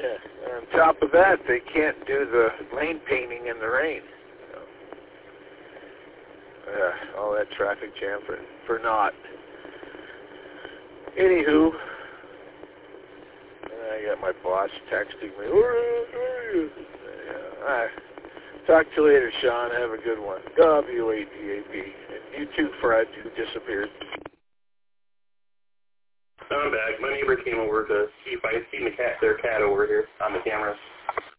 Yeah. And on top of that, they can't do the lane painting in the rain. All that traffic jam for naught. Anywho, I got my boss texting me. Talk to you later, Sean. Have a good one. WATAP. And you too, Fred, who disappeared. I'm back. My neighbor came over to see if I had seen their cat over here on the camera.